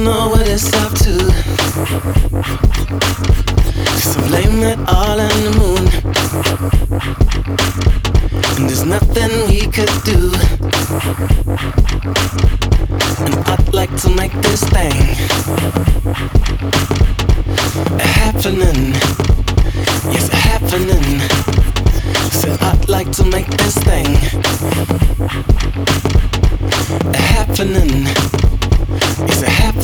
know what it's up to. So blame it all on the moon. And there's nothing we could do. And I'd like to make this thing happening. Yes, happening. So I'd like to make this thing happening. It's happening.